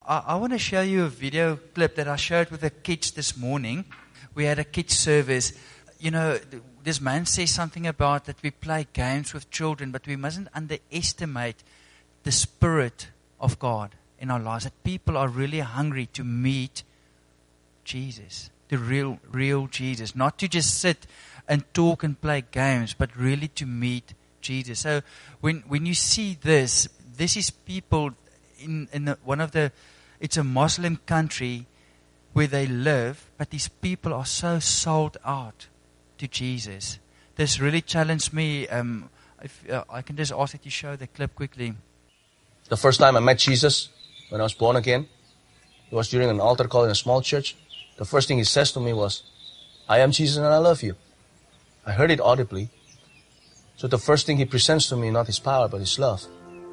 I want to show you a video clip that I showed with the kids this morning. We had a kids service. You know, this man says something about that we play games with children, but we mustn't underestimate the Spirit of God in our lives. That people are really hungry to meet Jesus, the real Jesus. Not to just sit and talk and play games, but really to meet Jesus. So when you see this is people in it's a Muslim country where they live, but these people are so sold out to Jesus. This really challenged me. If I can just ask that you show the clip quickly. The first time I met Jesus, when I was born again, it was during an altar call in a small church. The first thing he says to me was, "I am Jesus and I love you." I heard it audibly. So the first thing he presents to me, not his power, but his love.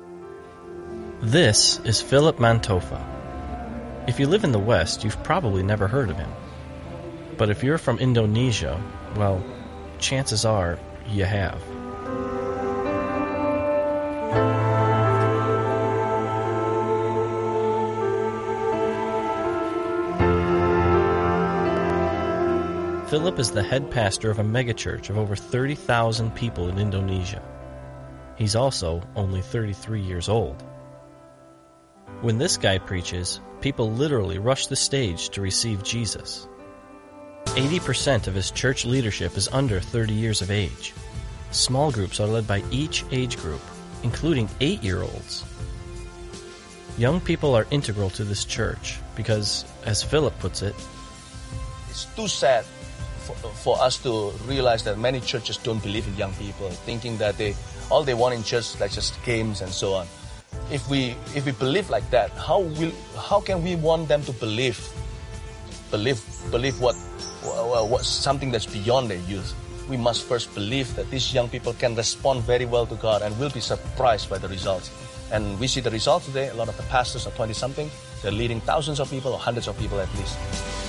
This is Philip Mantofa. If you live in the West, you've probably never heard of him. But if you're from Indonesia, well, chances are you have. Philip is the head pastor of a megachurch of over 30,000 people in Indonesia. He's also only 33 years old. When this guy preaches, people literally rush the stage to receive Jesus. 80% of his church leadership is under 30 years of age. Small groups are led by each age group, including 8-year-olds. Young people are integral to this church because, as Philip puts it, it's too sad for us to realize that many churches don't believe in young people, thinking that all they want in church is like just games and so on. If we believe like that, how can we want them to believe what something that's beyond their youth? We must first believe that these young people can respond very well to God and will be surprised by the results. And we see the results today. A lot of the pastors are 20-something. They're leading thousands of people or hundreds of people at least.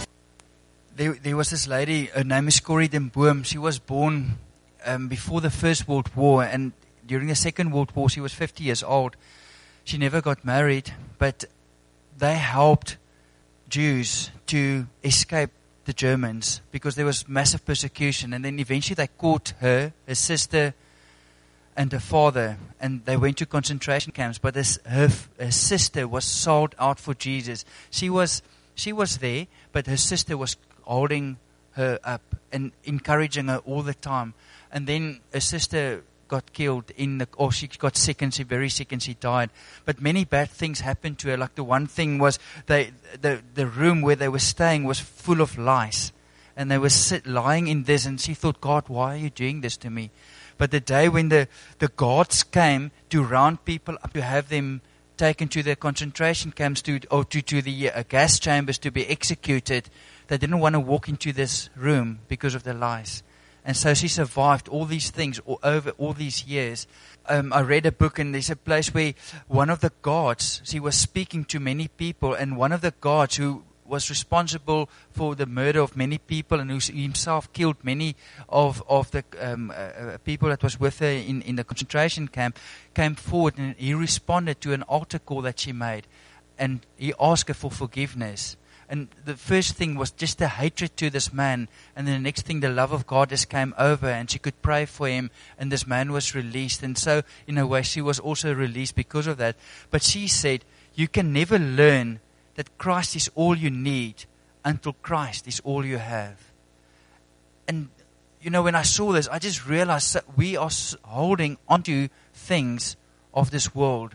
There was this lady, her name is Corrie den Boom. She was born before the First World War, and during the Second World War, she was 50 years old. She never got married, but they helped Jews to escape the Germans because there was massive persecution. And then eventually they caught her sister, and her father, and they went to concentration camps. But her sister was sold out for Jesus. She was there, but her sister was holding her up and encouraging her all the time. And then her sister got killed she got sick, and she very sick, and she died. But many bad things happened to her. Like the one thing was the room where they were staying was full of lice, and they were lying in this, and she thought, "God, why are you doing this to me?" But the day when the guards came to round people up to have them taken to the concentration camps to the gas chambers to be executed, they didn't want to walk into this room because of the lice. And so she survived all these things over all these years. I read a book, and there's a place where one of the guards, she was speaking to many people, and one of the guards who was responsible for the murder of many people and who himself killed many of the people that was with her in the concentration camp, came forward, and he responded to an altar call that she made, and he asked her for forgiveness. And the first thing was just the hatred to this man. And then the next thing, the love of God just came over, and she could pray for him, and this man was released. And so, in a way, she was also released because of that. But she said, you can never learn that Christ is all you need until Christ is all you have. And, when I saw this, I just realized that we are holding onto things of this world.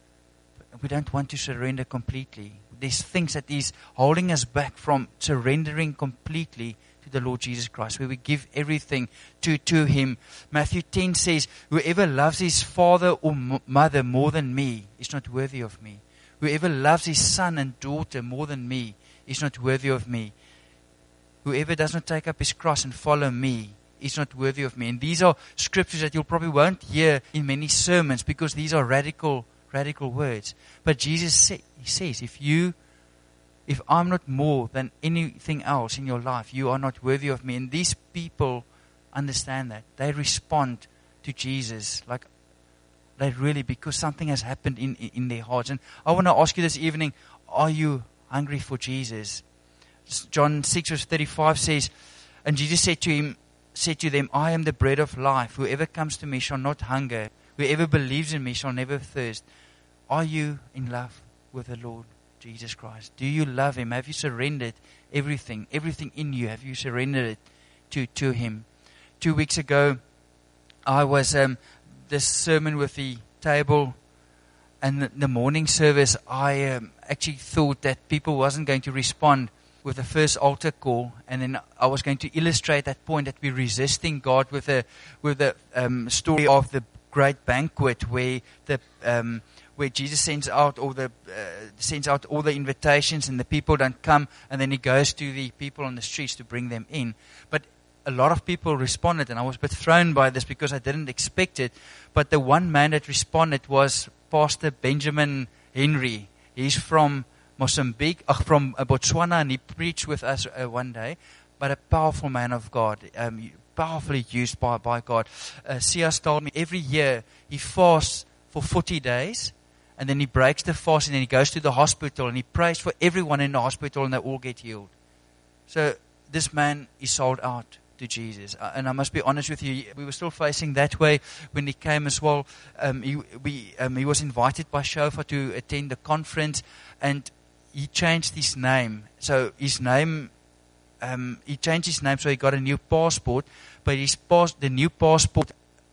We don't want to surrender completely. There's things that is holding us back from surrendering completely to the Lord Jesus Christ, where we give everything to Him. Matthew 10 says, whoever loves his father or mother more than me is not worthy of me. Whoever loves his son and daughter more than me is not worthy of me. Whoever does not take up his cross and follow me is not worthy of me. And these are scriptures that you probably won't hear in many sermons, because these are radical words. But Jesus says, if I'm not more than anything else in your life, you are not worthy of me. And these people understand that. They respond to Jesus because something has happened in their hearts. And I want to ask you this evening, are you hungry for Jesus? John 6 verse 35 says, and Jesus said to them, I am the bread of life. Whoever comes to me shall not hunger. Whoever believes in me shall never thirst. Are you in love with the Lord Jesus Christ? Do you love Him? Have you surrendered everything in you? Have you surrendered it to Him? 2 weeks ago, I was this sermon with the table, and the morning service, I actually thought that people wasn't going to respond with the first altar call, and then I was going to illustrate that point that we're resisting God with the story of the great banquet where Jesus sends out all the invitations and the people don't come, and then He goes to the people on the streets to bring them in. But a lot of people responded, and I was a bit thrown by this because I didn't expect it. But the one man that responded was Pastor Benjamin Henry. He's from Mozambique, from Botswana, and he preached with us one day. But a powerful man of God, powerfully used by God. Sias told me every year he fasts for 40 days, and then he breaks the fast, and then he goes to the hospital, and he prays for everyone in the hospital, and they all get healed. So this man is sold out to Jesus. And I must be honest with you, we were still facing that way when he came as well. He was invited by Shofar to attend the conference, and he changed his name. So his name, he changed his name, so he got a new passport. But the new passport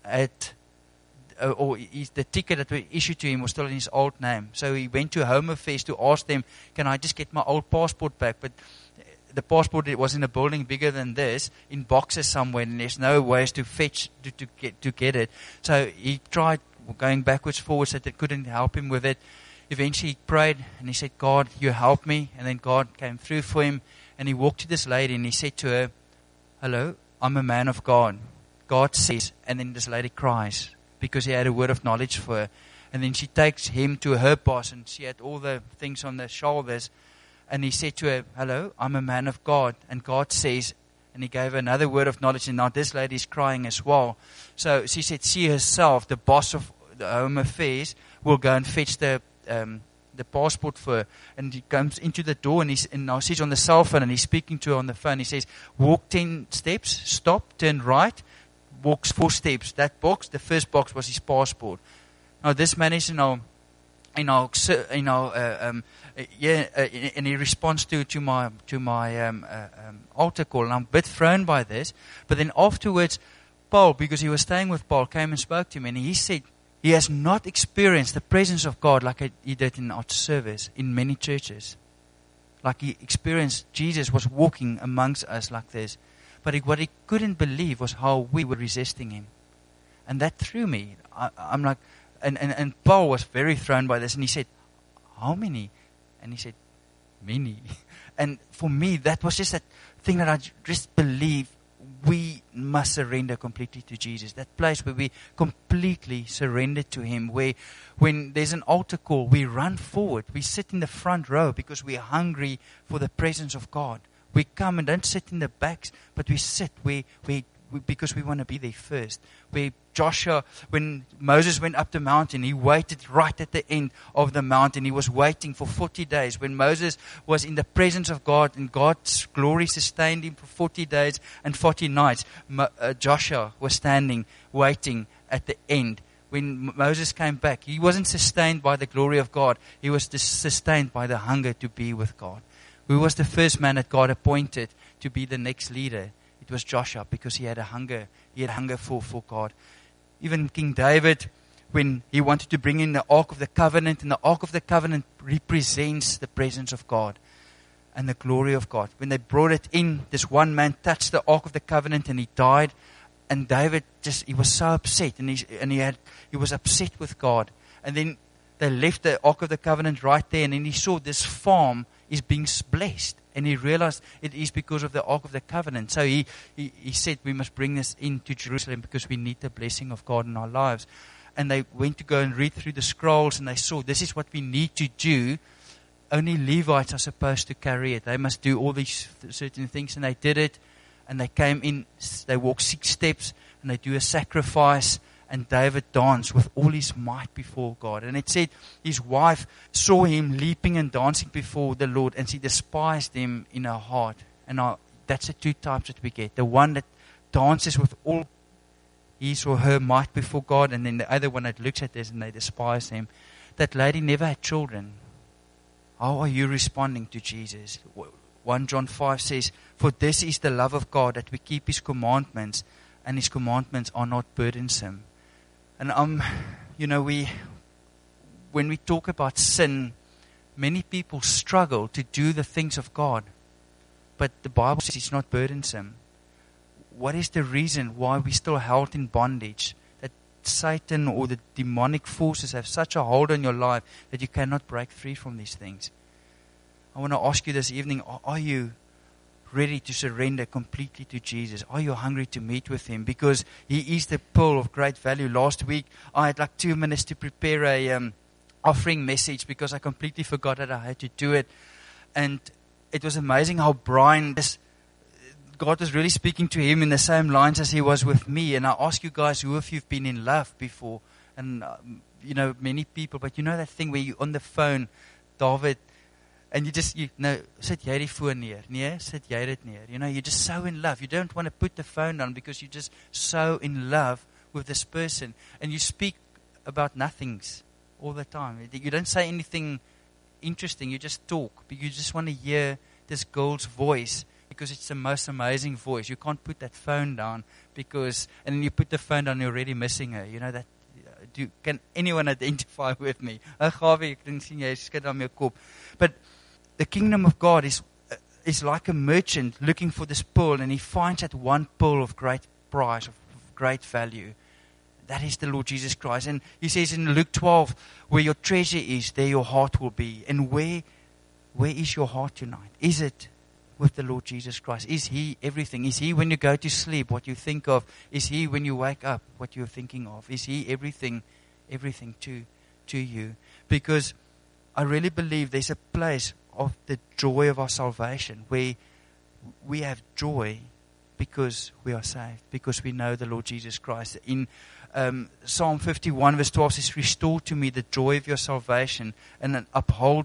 the ticket that was issued to him was still in his old name. So he went to Home Affairs to ask them, can I just get my old passport back? But the passport, it was in a building bigger than this, in boxes somewhere, and there's no ways to fetch to get it. So he tried going backwards, forwards, that they couldn't help him with it. Eventually he prayed and he said, God, you help me. And then God came through for him, and he walked to this lady and he said to her, hello, I'm a man of God. God says, and then this lady cries because he had a word of knowledge for her. And then she takes him to her boss, and she had all the things on the shoulders. And he said to her, hello, I'm a man of God. And God says, and he gave her another word of knowledge. And now this lady is crying as well. So she said, she herself, the boss of the Home Affairs, will go and fetch the passport for her. And he comes into the door, and now she's on the cell phone, and he's speaking to her on the phone. He says, walk 10 steps, stop, turn right, walks 4 steps. That box, the first box, was his passport. Now this man is and he responds to my altar call, and I'm a bit thrown by this. But then afterwards, Paul, because he was staying with Paul, came and spoke to me, and he said he has not experienced the presence of God like he did in our service in many churches. Like he experienced Jesus was walking amongst us like this. But what he couldn't believe was how we were resisting Him. And that threw me. I'm like, and Paul was very thrown by this, and he said, how many? And he said, many. And for me, that was just that thing that I just believe we must surrender completely to Jesus. That place where we completely surrender to Him, where when there's an altar call, we run forward. We sit in the front row because we are hungry for the presence of God. We come and don't sit in the backs, but we sit because we want to be there first. Where Joshua, when Moses went up the mountain, he waited right at the end of the mountain. He was waiting for 40 days. When Moses was in the presence of God and God's glory sustained him for 40 days and 40 nights, Joshua was standing, waiting at the end. When Moses came back, he wasn't sustained by the glory of God. He was sustained by the hunger to be with God. Who was the first man that God appointed to be the next leader? It was Joshua, because he had a hunger. He had hunger for God. Even King David, when he wanted to bring in the Ark of the Covenant, and the Ark of the Covenant represents the presence of God and the glory of God. When they brought it in, this one man touched the Ark of the Covenant and he died. And David he was so upset, and he was upset with God. And then they left the Ark of the Covenant right there, and then he saw this farm is being blessed. And he realized it is because of the Ark of the Covenant. So he said, we must bring this into Jerusalem because we need the blessing of God in our lives. And they went to go and read through the scrolls, and they saw this is what we need to do. Only Levites are supposed to carry it. They must do all these certain things, and they did it. And they came in, they walked 6 steps, and they do a sacrifice, And David danced with all his might before God. And it said his wife saw him leaping and dancing before the Lord, and she despised him in her heart. And that's the two types that we get. The one that dances with all his or her might before God, and then the other one that looks at this and they despise him. That lady never had children. How are you responding to Jesus? 1 John 5 says, "For this is the love of God, that we keep His commandments, and His commandments are not burdensome." And when we talk about sin, many people struggle to do the things of God. But the Bible says it's not burdensome. What is the reason why we're still held in bondage? That Satan or the demonic forces have such a hold on your life that you cannot break free from these things. I want to ask you this evening, are you ready to surrender completely to Jesus? Are you hungry to meet with Him? Because He is the pearl of great value. Last week, I had like 2 minutes to prepare a offering message because I completely forgot that I had to do it. And it was amazing how Brian, God was really speaking to him in the same lines as He was with me. And I ask you guys, who of you have been in love before? And, many people. But you know that thing where you're on the phone, David, and sit jy die foon neer. Nee, sit jy dit neer. You're just so in love. You don't want to put the phone down because you're just so in love with this person. And you speak about nothings all the time. You don't say anything interesting. You just talk. But you just want to hear this girl's voice because it's the most amazing voice. You can't put that phone down and then you put the phone down, you're already missing her. Can anyone identify with me? But the kingdom of God is like a merchant looking for this pearl, and he finds that one pearl of great price, of great value. That is the Lord Jesus Christ. And He says in Luke 12, where your treasure is, there your heart will be. And where is your heart tonight? Is it with the Lord Jesus Christ? Is He everything? Is He when you go to sleep what you think of? Is He when you wake up what you're thinking of? Is He everything to you? Because I really believe there's a place of the joy of our salvation where we have joy because we are saved, because we know the Lord Jesus Christ. In Psalm 51 verse 12 says, "Restore to me the joy of your salvation and then uphold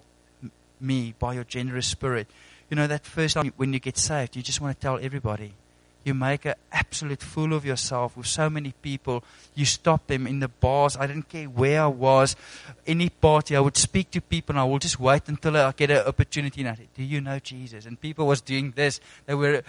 me by your generous spirit." That first time when you get saved, you just want to tell everybody. You make an absolute fool of yourself with so many people. You stop them in the bars. I didn't care where I was. Any party, I would speak to people and I will just wait until I get an opportunity. And I said, "Do you know Jesus?" And people was doing this. They were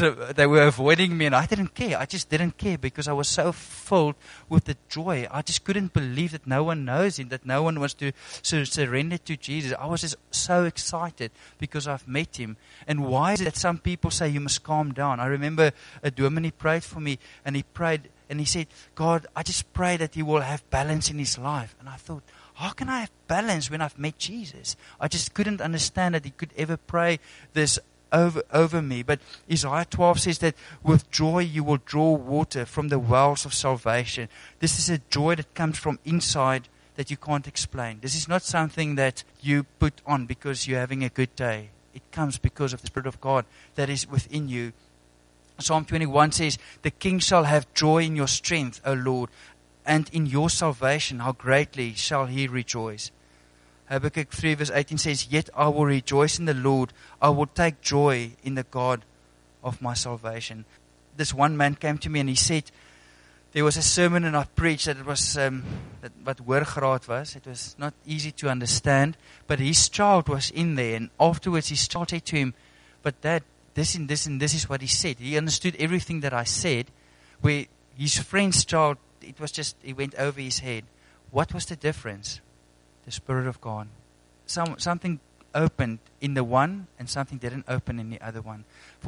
avoiding me and I didn't care. I just didn't care because I was so filled with the joy. I just couldn't believe that no one knows Him, that no one wants to surrender to Jesus. I was just so excited because I've met Him. And why is it that some people say you must calm down? I remember a dominee prayed for me, and he prayed, and he said, "God, I just pray that he will have balance in his life." And I thought, how can I have balance when I've met Jesus? I just couldn't understand that he could ever pray this over me. But Isaiah 12 says that with joy you will draw water from the wells of salvation. This is a joy that comes from inside that you can't explain. This is not something that you put on because you're having a good day. It comes because of the Spirit of God that is within you. Psalm 21 says, "The king shall have joy in your strength, O Lord, and in your salvation how greatly shall he rejoice." Habakkuk 3 verse 18 says, "Yet I will rejoice in the Lord. I will take joy in the God of my salvation." This one man came to me and he said, there was a sermon and I preached that it was what hoorgraad was. It was not easy to understand, but his child was in there, and afterwards his child said to him, "But Dad, this and this and this is what he said." He understood everything that I said, where his friend's child, it went over his head. What was the difference? The Spirit of God. Something opened in the one and something didn't open in the other one.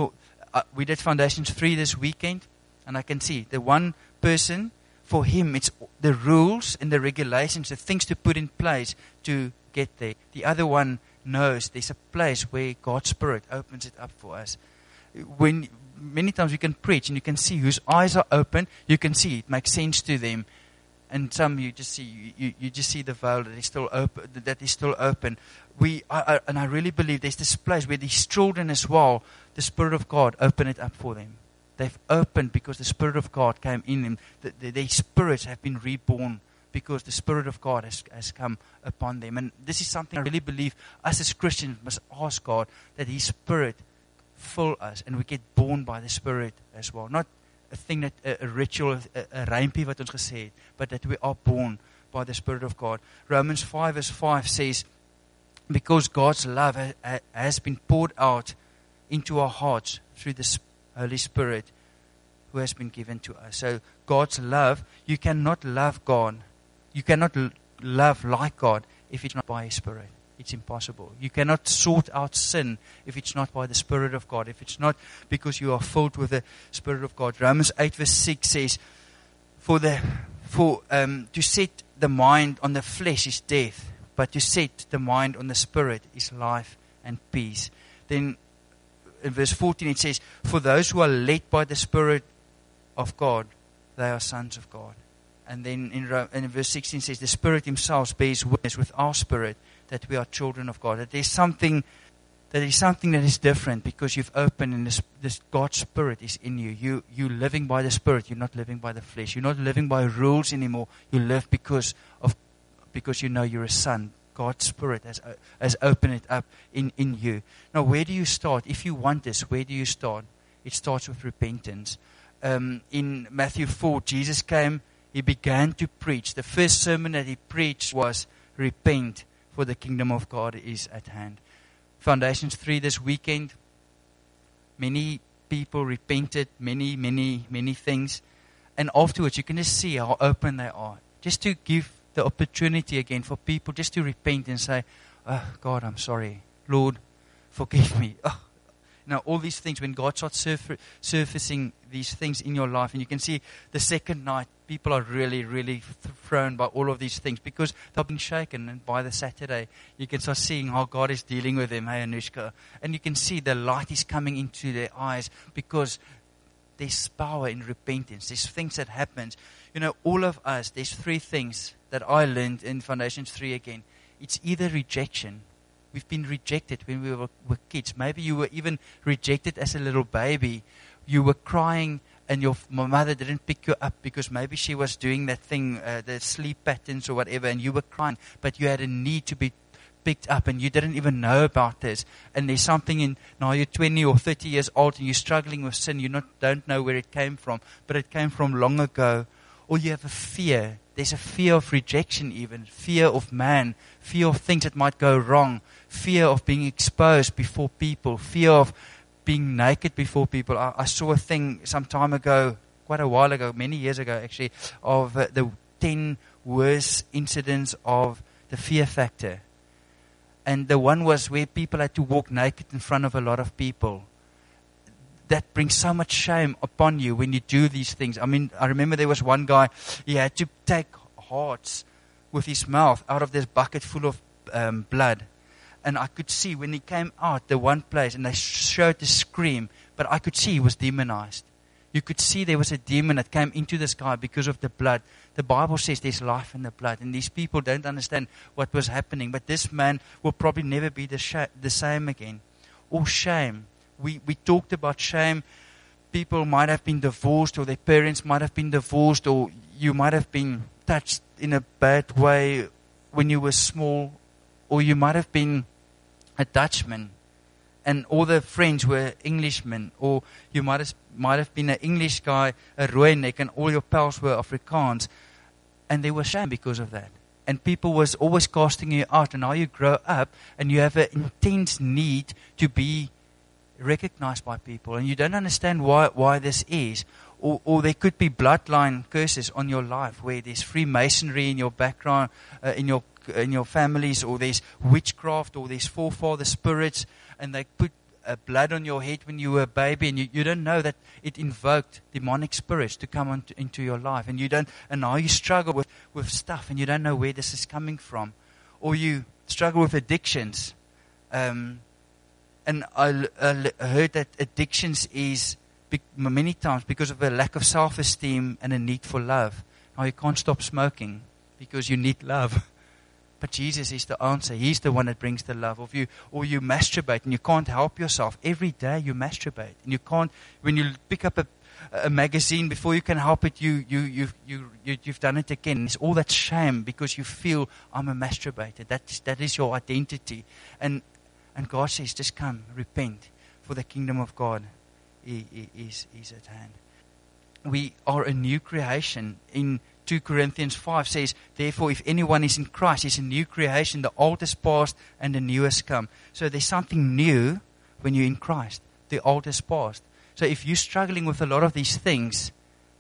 We did Foundations 3 this weekend, and I can see the one person, for him it's the rules and the regulations, the things to put in place to get there. The other one knows there's a place where God's Spirit opens it up for us. When many times we can preach and you can see whose eyes are open, you can see it makes sense to them, and some you just see the veil that is still open. I really believe there's this place where these children as well, the Spirit of God open it up for them. They've opened because the Spirit of God came in them. Their spirits have been reborn because the Spirit of God has come upon them. And this is something I really believe us as Christians must ask God, that His Spirit fill us and we get born by the Spirit as well. Not a thing that a ritual, a rympie wat ons gesê het, but that we are born by the Spirit of God. Romans 5 verse 5 says, because God's love has been poured out into our hearts through the Holy Spirit who has been given to us. So God's love, you cannot love God. You cannot love like God if it's not by His Spirit. It's impossible. You cannot sort out sin if it's not by the Spirit of God. If it's not because you are filled with the Spirit of God. Romans 8 verse 6 says, to set the mind on the flesh is death, but to set the mind on the Spirit is life and peace. Then in verse 14 it says, for those who are led by the Spirit of God, they are sons of God. And then in verse 16 it says, the Spirit Himself bears witness with our spirit that we are children of God. That there is something that is different because you've opened and this God's Spirit is in you. You're living by the Spirit. You're not living by the flesh. You're not living by rules anymore. You live because you know you're a son. God's Spirit has opened it up in you. Now, where do you start? If you want this, where do you start? It starts with repentance. In Matthew 4, Jesus came, He began to preach. The first sermon that He preached was, repent, for the kingdom of God is at hand. Foundations 3 this weekend, many people repented, many things. And afterwards, you can just see how open they are. Just to give the opportunity again for people just to repent and say, oh, God, I'm sorry. Lord, forgive me. Oh. Now, all these things, when God starts surfacing these things in your life, and you can see the second night, people are really thrown by all of these things because they've been shaken. And by the Saturday, you can start seeing how God is dealing with them, hey, Anushka. And you can see the light is coming into their eyes because there's power in repentance. There's things that happen. You know, all of us, there's 3 things that I learned in Foundations 3 again. It's either rejection. We've been rejected when we were kids. Maybe you were even rejected as a little baby. You were crying and your mother didn't pick you up because maybe she was doing that thing, the sleep patterns or whatever, and you were crying, but you had a need to be picked up and you didn't even know about this. And there's something in, now you're 20 or 30 years old and you're struggling with sin. You don't know where it came from, but it came from long ago. Or you have a fear. There's a fear of rejection even, fear of man, fear of things that might go wrong, fear of being exposed before people, fear of being naked before people. I saw a thing some time ago, quite a while ago, many years ago actually, of the 10 worst incidents of the fear factor. And the one was where people had to walk naked in front of a lot of people. That brings so much shame upon you when you do these things. I mean, I remember there was one guy, he had to take hearts with his mouth out of this bucket full of blood. And I could see when he came out, the one place, and they showed the scream, but I could see he was demonized. You could see there was a demon that came into this guy because of the blood. The Bible says there's life in the blood, and these people don't understand what was happening. But this man will probably never be the same again. Or shame. We talked about shame. People might have been divorced, or their parents might have been divorced, or you might have been touched in a bad way when you were small, or you might have been a Dutchman and all the friends were Englishmen, or you might have been an English guy, a Rooinek, and all your pals were Afrikaans, and they were shame because of that. And people was always casting you out, and now you grow up and you have an intense need to be recognized by people, and you don't understand why this is, or there could be bloodline curses on your life where there's Freemasonry in your background, in your families, or there's witchcraft, or there's forefather spirits, and they put blood on your head when you were a baby, and you don't know that it invoked demonic spirits to come into your life, and now you struggle with stuff, and you don't know where this is coming from, or you struggle with addictions. And I heard that addictions is many times because of a lack of self-esteem and a need for love. Now you can't stop smoking because you need love. But Jesus is the answer. He's the one that brings the love. Or you masturbate and you can't help yourself. Every day you masturbate. And you can't, when you pick up a magazine, before you can help it, you've done it again. It's all that shame because you feel, I'm a masturbator. That is your identity. And God says, just come, repent, for the kingdom of God is at hand. We are a new creation. In 2 Corinthians 5 says, therefore, if anyone is in Christ, he's a new creation. The old has passed and the new has come. So there's something new when you're in Christ. The old has passed. So if you're struggling with a lot of these things,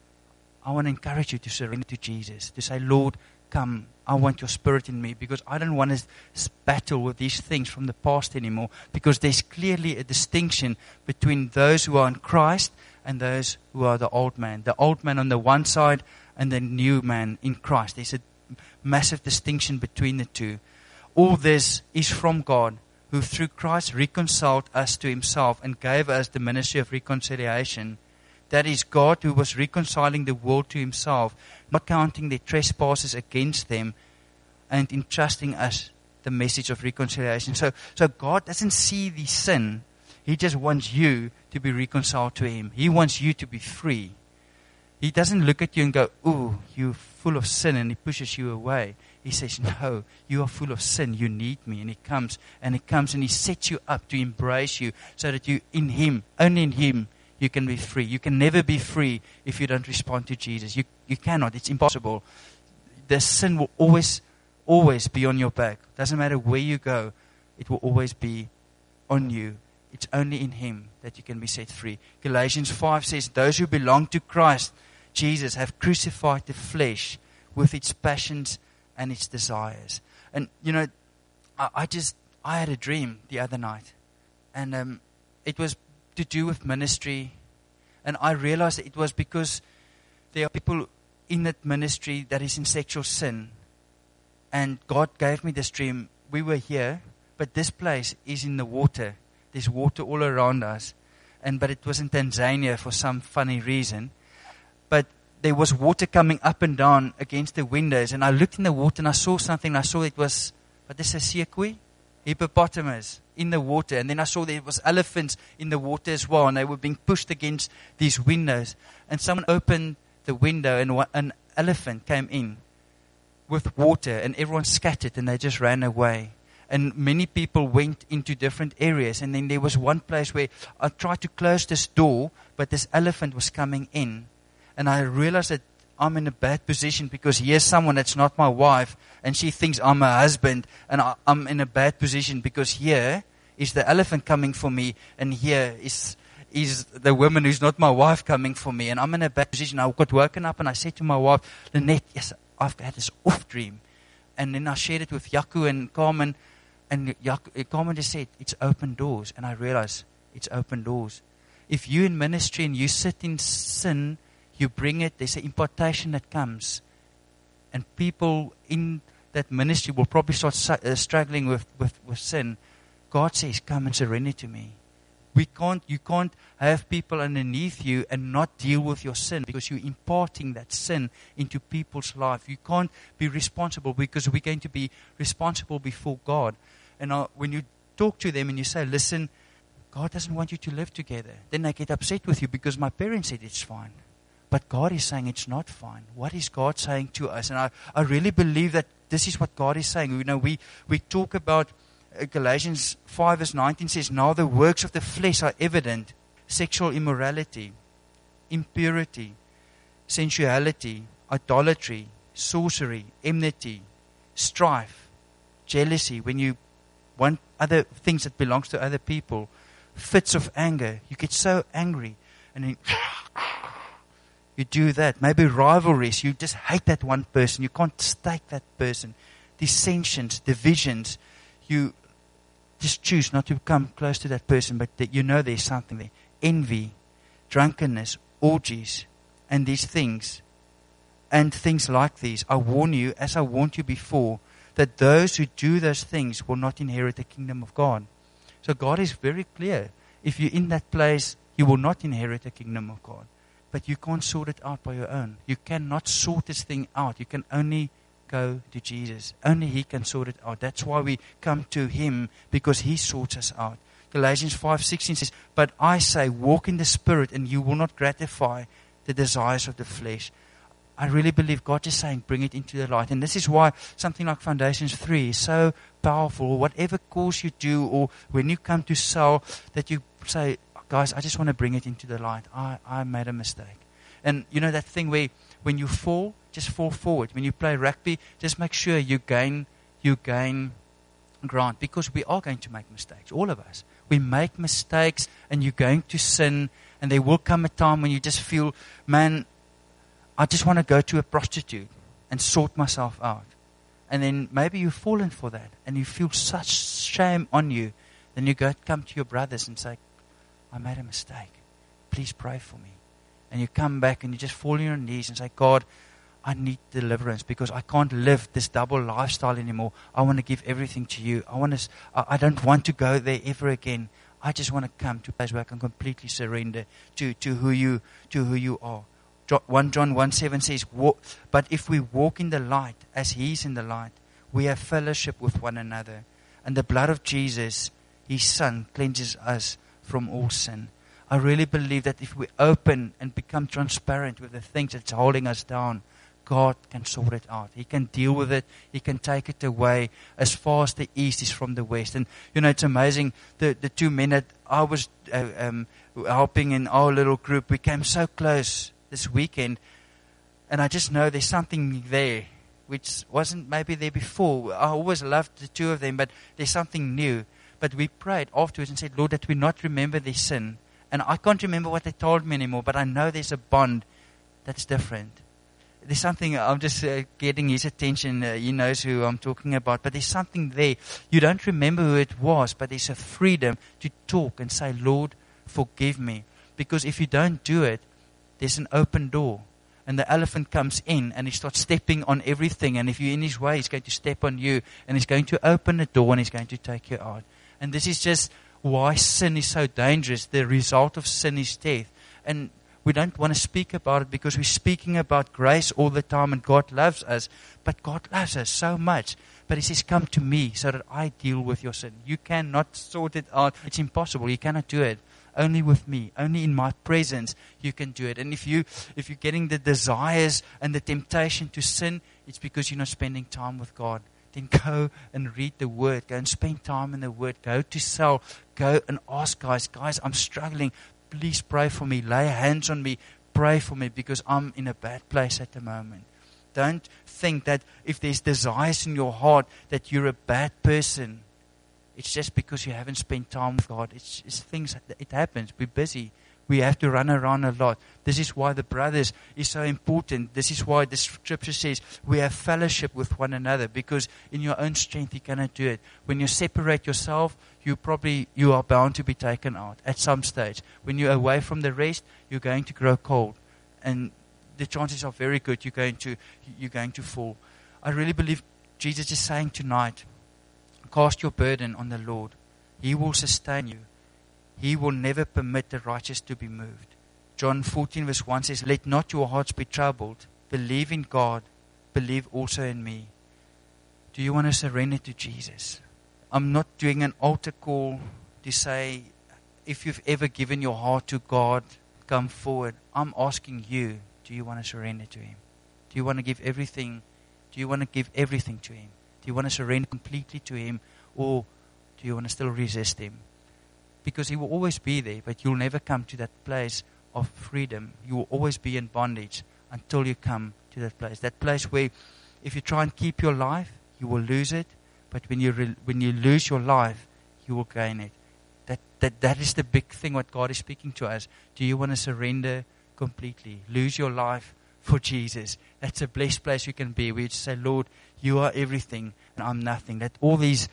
I want to encourage you to surrender to Jesus. To say, Lord, come, I want your spirit in me, because I don't want to battle with these things from the past anymore, because there's clearly a distinction between those who are in Christ and those who are the old man. The old man on the one side and the new man in Christ. There's a massive distinction between the two. All this is from God, who through Christ reconciled us to himself and gave us the ministry of reconciliation. That is God who was reconciling the world to himself, not counting their trespasses against them, and entrusting us the message of reconciliation. So God doesn't see the sin. He just wants you to be reconciled to him. He wants you to be free. He doesn't look at you and go, ooh, you're full of sin, and he pushes you away. He says, no, you are full of sin. You need me. And he comes and he sets you up to embrace you, so that you, in him, only in him, you can be free. You can never be free if you don't respond to Jesus. You cannot. It's impossible. The sin will always be on your back. Doesn't matter where you go. It will always be on you. It's only in him that you can be set free. Galatians 5 says, those who belong to Christ Jesus have crucified the flesh with its passions and its desires. And, I had a dream the other night. And it was to do with ministry. And I realized that it was because there are people in that ministry that is in sexual sin. And God gave me this dream. We were here, but this place is in the water. There's water all around us. But it was in Tanzania for some funny reason. But there was water coming up and down against the windows. And I looked in the water and I saw something. I saw it was, what is a sekwe? Hippopotamus in the water. And then I saw there was elephants in the water as well. And they were being pushed against these windows. And someone opened the window and an elephant came in with water. And everyone scattered and they just ran away. And many people went into different areas. And then there was one place where I tried to close this door, but this elephant was coming in. And I realized that I'm in a bad position, because here's someone that's not my wife, and she thinks I'm her husband, and I'm in a bad position because here is the elephant coming for me, and here is the woman who's not my wife coming for me, and I'm in a bad position. I got woken up and I said to my wife, Lynette, yes, I've had this off dream. And then I shared it with Yaku and Carmen, and Carmen just said, it's open doors. And I realized it's open doors. If you're in ministry and you sit in sin, you bring it, there's an impartation that comes. And people in that ministry will probably start struggling with sin. God says, come and surrender to me. You can't have people underneath you and not deal with your sin, because you're imparting that sin into people's life. You can't be responsible, because we're going to be responsible before God. And when you talk to them and you say, listen, God doesn't want you to live together, then they get upset with you because my parents said it's fine. But God is saying it's not fine. What is God saying to us? And I really believe that this is what God is saying. We talk about Galatians 5 verse 19 says, now the works of the flesh are evident: sexual immorality, impurity, sensuality, idolatry, sorcery, enmity, strife, jealousy, when you want other things that belongs to other people, fits of anger. You get so angry and then you do that. Maybe rivalries. You just hate that one person. You can't stake that person. Dissensions, divisions. You just choose not to come close to that person, but that you know there's something there. Envy, drunkenness, orgies, and these things. And things like these. I warn you, as I warned you before, that those who do those things will not inherit the kingdom of God. So God is very clear. If you're in that place, you will not inherit the kingdom of God. But you can't sort it out by your own. You cannot sort this thing out. You can only go to Jesus. Only He can sort it out. That's why we come to Him, because He sorts us out. Galatians 5:16 says, but I say, walk in the Spirit, and you will not gratify the desires of the flesh. I really believe God is saying, bring it into the light. And this is why something like Foundations 3 is so powerful. Whatever course you do, or when you come to sell, that you say, guys, I just want to bring it into the light. I made a mistake. And you know that thing where when you fall, just fall forward. When you play rugby, just make sure you gain ground, because we are going to make mistakes, all of us. We make mistakes, and you're going to sin, and there will come a time when you just feel, man, I just want to go to a prostitute and sort myself out. And then maybe you've fallen for that, and you feel such shame on you. Then you come to your brothers and say, I made a mistake. Please pray for me. And you come back and you just fall on your knees and say, God, I need deliverance, because I can't live this double lifestyle anymore. I want to give everything to you. I don't want to go there ever again. I just want to come to a place where I can completely surrender to who you are. 1 John 1:7 says, but if we walk in the light as He is in the light, we have fellowship with one another. And the blood of Jesus, His Son, cleanses us from all sin. I really believe that if we open and become transparent with the things that's holding us down, God can sort it out. He can deal with it. He can take it away as far as the east is from the west. And, you know, it's amazing. The 2 men that I was helping in our little group, we came so close this weekend. And I just know there's something there which wasn't maybe there before. I always loved the 2 of them, but there's something new. But we prayed afterwards and said, Lord, that we not remember their sin. And I can't remember what they told me anymore, but I know there's a bond that's different. There's something, I'm just getting his attention. He knows who I'm talking about. But there's something there. You don't remember who it was, but there's a freedom to talk and say, Lord, forgive me. Because if you don't do it, there's an open door. And the elephant comes in and he starts stepping on everything. And if you're in his way, he's going to step on you. And he's going to open the door and he's going to take you out. And this is just why sin is so dangerous. The result of sin is death. And we don't want to speak about it because we're speaking about grace all the time and God loves us. But God loves us so much. But He says, come to me so that I deal with your sin. You cannot sort it out. It's impossible. You cannot do it. Only with me. Only in my presence you can do it. And if you're getting the desires and the temptation to sin, it's because you're not spending time with God. Then go and read the Word. Go and spend time in the Word. Go to cell. Go and ask guys, I'm struggling. Please pray for me. Lay hands on me. Pray for me because I'm in a bad place at the moment. Don't think that if there's desires in your heart that you're a bad person. It's just because you haven't spent time with God. It's things, it happens. We're busy. We have to run around a lot. This is why the brothers is so important. This is why the scripture says we have fellowship with one another, because in your own strength you cannot do it. When you separate yourself, you are bound to be taken out at some stage. When you're away from the rest, you're going to grow cold. And the chances are very good you're going to fall. I really believe Jesus is saying tonight, cast your burden on the Lord. He will sustain you. He will never permit the righteous to be moved. John 14 verse 1 says, let not your hearts be troubled. Believe in God. Believe also in me. Do you want to surrender to Jesus? I'm not doing an altar call to say, if you've ever given your heart to God, come forward. I'm asking you, do you want to surrender to Him? Do you want to give everything? Do you want to give everything to Him? Do you want to surrender completely to Him? Or do you want to still resist Him? Because He will always be there, but you'll never come to that place of freedom. You will always be in bondage until you come to that place. That place where if you try and keep your life, you will lose it. But when you lose your life, you will gain it. That is the big thing what God is speaking to us. Do you want to surrender completely? Lose your life for Jesus. That's a blessed place you can be. We just say, Lord, you are everything and I'm nothing. That all these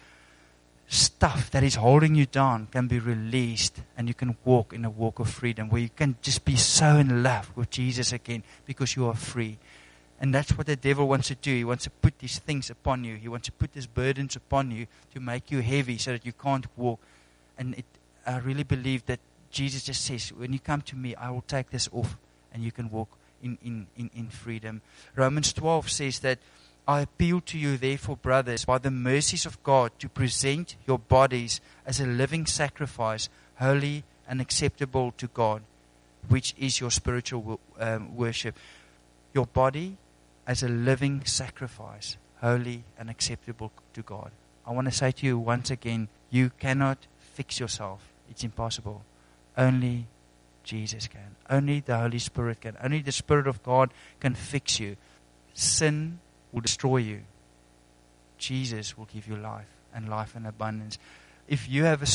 stuff that is holding you down can be released and you can walk in a walk of freedom where you can just be so in love with Jesus again because you are free. And that's what the devil wants to do. He wants to put these things upon you. He wants to put these burdens upon you to make you heavy so that you can't walk. And I really believe that Jesus just says, when you come to me, I will take this off and you can walk in freedom. Romans 12 says that I appeal to you, therefore, brothers, by the mercies of God, to present your bodies as a living sacrifice, holy and acceptable to God, which is your spiritual worship. Your body as a living sacrifice, holy and acceptable to God. I want to say to you once again, you cannot fix yourself. It's impossible. Only Jesus can. Only the Holy Spirit can. Only the Spirit of God can fix you. Sin will destroy you. Jesus will give you life and life in abundance. If you have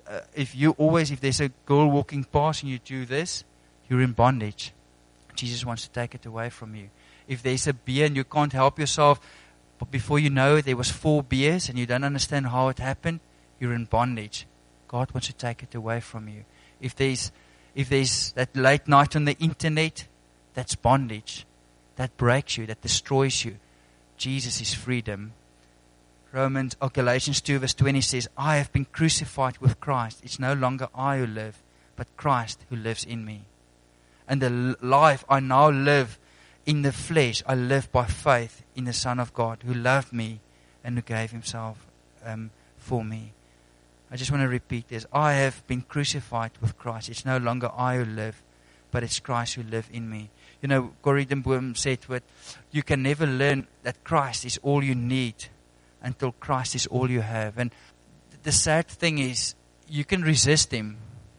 if there's a girl walking past and you do this, you're in bondage. Jesus wants to take it away from you. If there's a beer and you can't help yourself, but before you know it, there was 4 beers and you don't understand how it happened, you're in bondage. God wants to take it away from you. If there's that late night on the internet, that's bondage. That breaks you, that destroys you. Jesus is freedom. Galatians 2 verse 20 says, I have been crucified with Christ. It's no longer I who live, but Christ who lives in me. And the life I now live in the flesh, I live by faith in the Son of God who loved me and who gave himself for me. I just want to repeat this. I have been crucified with Christ. It's no longer I who live, but it's Christ who lives in me. You know, Corrie ten Boom said that you can never learn that Christ is all you need until Christ is all you have. And the sad thing is, you can resist him.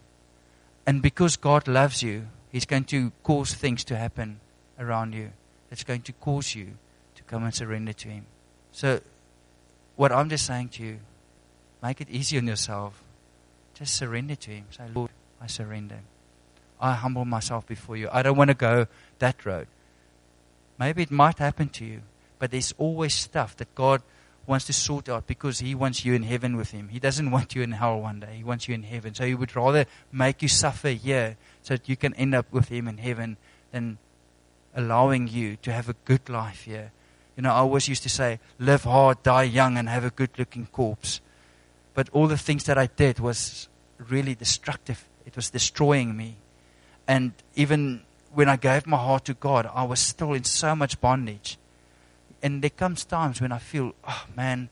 And because God loves you, he's going to cause things to happen around you. That's going to cause you to come and surrender to him. So, what I'm just saying to you, make it easy on yourself. Just surrender to him. Say, Lord, I surrender. I humble myself before you. I don't want to go that road. Maybe it might happen to you, but there's always stuff that God wants to sort out because he wants you in heaven with him. He doesn't want you in hell one day. He wants you in heaven. So he would rather make you suffer here so that you can end up with him in heaven than allowing you to have a good life here. You know, I always used to say, live hard, die young, and have a good-looking corpse. But all the things that I did was really destructive. It was destroying me. And even when I gave my heart to God, I was still in so much bondage. And there comes times when I feel, oh man,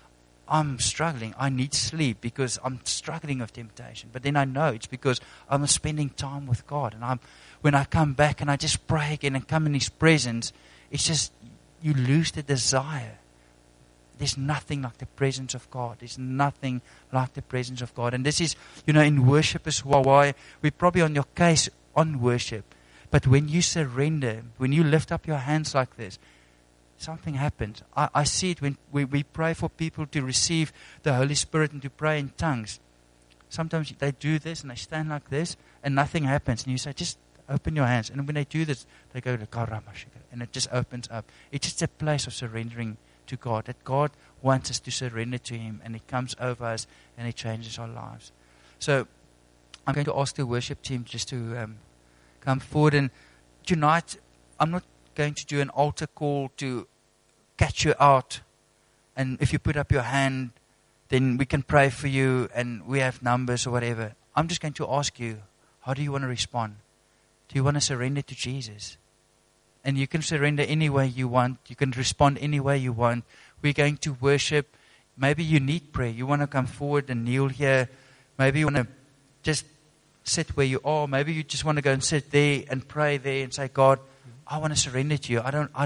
I'm struggling. I need sleep because I'm struggling with temptation. But then I know it's because I'm spending time with God. And when I come back and I just pray again and come in his presence, it's just, you lose the desire. There's nothing like the presence of God. There's nothing like the presence of God. And this is, you know, in worship as well, why we're probably on your case on worship. But when you surrender, when you lift up your hands like this, something happens. I see it when we pray for people to receive the Holy Spirit and to pray in tongues. Sometimes they do this and they stand like this and nothing happens. And you say, just open your hands. And when they do this, they go, and it just opens up. It's just a place of surrendering to God, that God wants us to surrender to him, and it comes over us and it changes our lives. So I'm going to ask the worship team just to come forward. And tonight, I'm not going to do an altar call to catch you out. And if you put up your hand, then we can pray for you and we have numbers or whatever. I'm just going to ask you, how do you want to respond? Do you want to surrender to Jesus? And you can surrender any way you want. You can respond any way you want. We're going to worship. Maybe you need prayer. You want to come forward and kneel here. Maybe you want to just sit where you are. Maybe you just want to go and sit there and pray there and say, God, I want to surrender to you.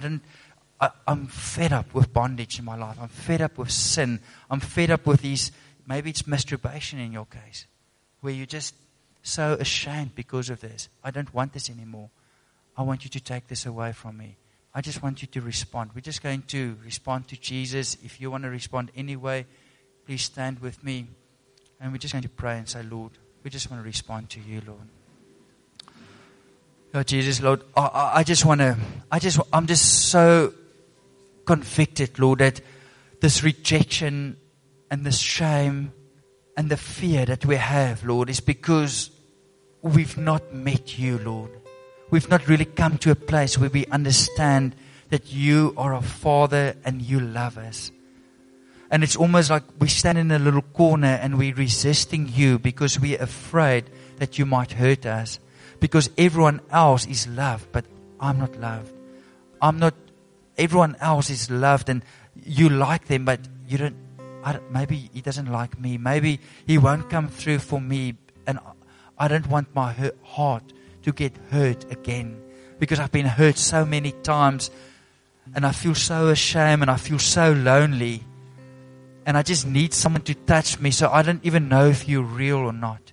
I'm fed up with bondage in my life. I'm fed up with sin. I'm fed up with these, maybe it's masturbation in your case, where you're just so ashamed because of this. I don't want this anymore. I want you to take this away from me. I just want you to respond. We're just going to respond to Jesus. If you want to respond anyway, please stand with me. And we're just going to pray and say, Lord, we just want to respond to you, Lord. Lord Jesus, Lord, I'm just so convicted, Lord, that this rejection and this shame and the fear that we have, Lord, is because we've not met you, Lord. We've not really come to a place where we understand that you are our Father and you love us. And it's almost like we stand in a little corner and we're resisting you because we're afraid that you might hurt us. Because everyone else is loved, but I'm not loved. I'm not everyone else is loved and you like them, but you don't, maybe he doesn't like me. Maybe he won't come through for me. And I don't want my heart to get hurt again, because I've been hurt so many times and I feel so ashamed and I feel so lonely. And I just need someone to touch me, so I don't even know if you're real or not.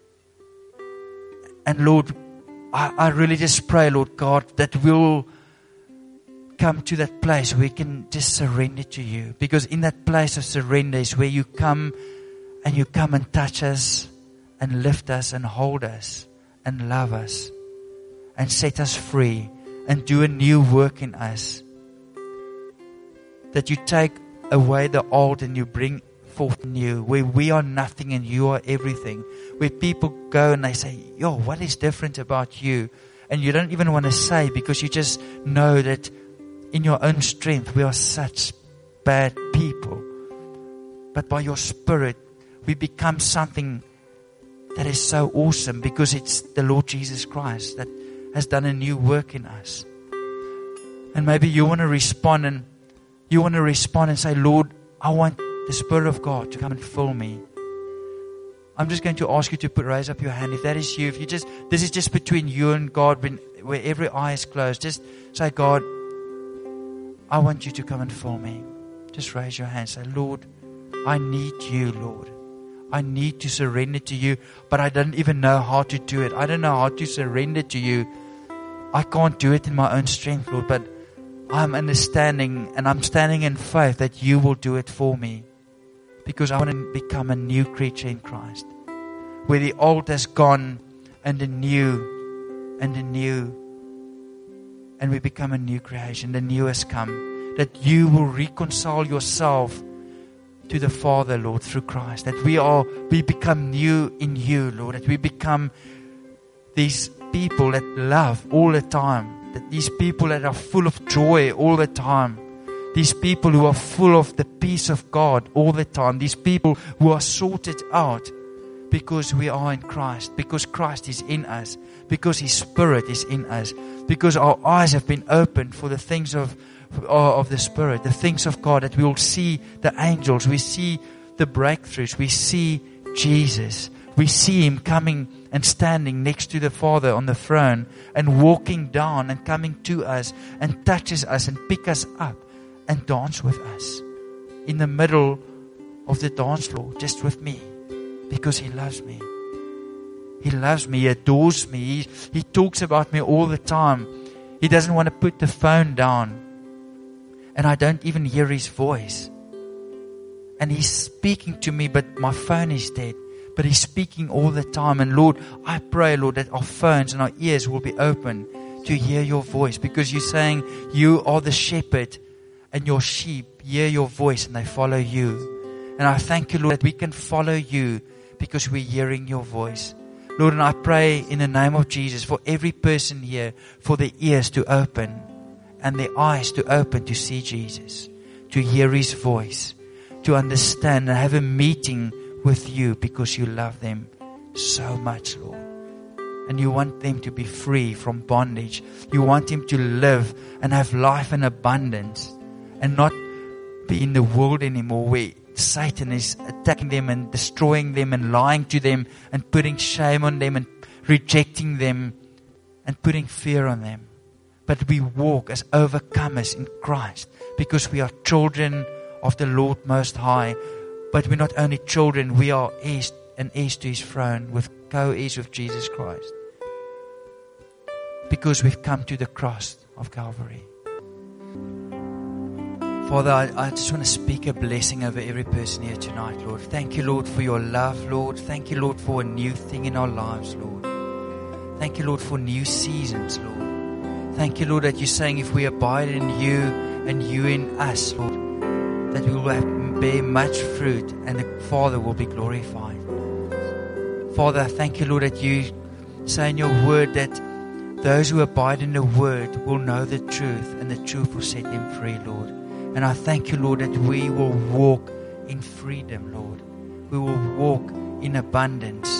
And Lord, I really just pray, Lord God, that we'll come to that place where we can just surrender to you. Because in that place of surrender is where you come and touch us and lift us and hold us and love us and set us free and do a new work in us. That you take away the old and you bring forth new, where we are nothing and you are everything, where people go and they say, yo, what is different about you? And you don't even want to say, because you just know that in your own strength we are such bad people. But by your Spirit we become something that is so awesome, because it's the Lord Jesus Christ that has done a new work in us. And maybe you want to respond and say, Lord, I want the Spirit of God to come and fill me. I'm just going to ask you to raise up your hand. If that is you, this is just between you and God, where every eye is closed. Just say, God, I want you to come and fill me. Just raise your hand. Say, Lord, I need you, Lord. I need to surrender to you, but I don't even know how to do it. I don't know how to surrender to you. I can't do it in my own strength, Lord, but I'm understanding and I'm standing in faith that you will do it for me, because I want to become a new creature in Christ, where the old has gone and the new, and we become a new creation. The new has come, that you will reconcile yourself to the Father, Lord, through Christ, that we become new in you, Lord, that we become these people that love all the time, that these people that are full of joy all the time, these people who are full of the peace of God all the time, these people who are sorted out because we are in Christ, because Christ is in us, because His Spirit is in us, because our eyes have been opened for the things of the Spirit, the things of God, that we will see the angels, we see the breakthroughs, we see Jesus, we see Him coming and standing next to the Father on the throne and walking down and coming to us and touches us and pick us up and dance with us in the middle of the dance floor, just with me, because He loves me. He loves me, He adores me, He talks about me all the time. He doesn't want to put the phone down, and I don't even hear His voice. And He's speaking to me, but my phone is dead. But He's speaking all the time. And Lord, I pray, Lord, that our phones and our ears will be open to hear your voice, because you're saying you are the shepherd and your sheep hear your voice and they follow you. And I thank you, Lord, that we can follow you because we're hearing your voice. Lord, and I pray in the name of Jesus for every person here, for the ears to open and their eyes to open to see Jesus, to hear His voice, to understand and have a meeting with you, because you love them so much, Lord. And you want them to be free from bondage. You want them to live and have life in abundance and not be in the world anymore, where Satan is attacking them and destroying them and lying to them and putting shame on them and rejecting them and putting fear on them. But we walk as overcomers in Christ, because we are children of the Lord Most High. But we're not only children, we are heirs and heirs to His throne, with co-heirs with Jesus Christ, because we've come to the cross of Calvary. Father, I just want to speak a blessing over every person here tonight, Lord. Thank you, Lord, for your love, Lord. Thank you, Lord, for a new thing in our lives, Lord. Thank you, Lord, for new seasons, Lord. Thank you, Lord, that you're saying if we abide in you and you in us, Lord, that we will bear much fruit and the Father will be glorified. Father, I thank you, Lord, that you say in your word that those who abide in the word will know the truth, and the truth will set them free, Lord. And I thank you, Lord, that we will walk in freedom, Lord. We will walk in abundance,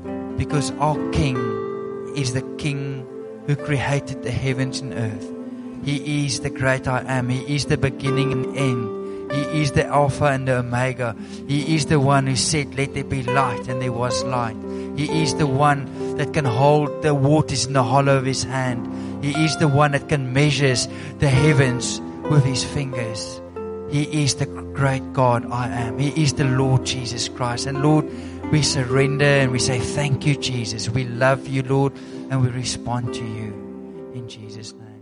because our King is the King who created the heavens and earth. He is the great I am. He is the beginning and end. He is the Alpha and the Omega. He is the one who said, let there be light, and there was light. He is the one that can hold the waters in the hollow of His hand. He is the one that can measure the heavens with His fingers. He is the great God I am. He is the Lord Jesus Christ. And Lord, we surrender and we say, thank you, Jesus. We love you, Lord, and we respond to you in Jesus' name.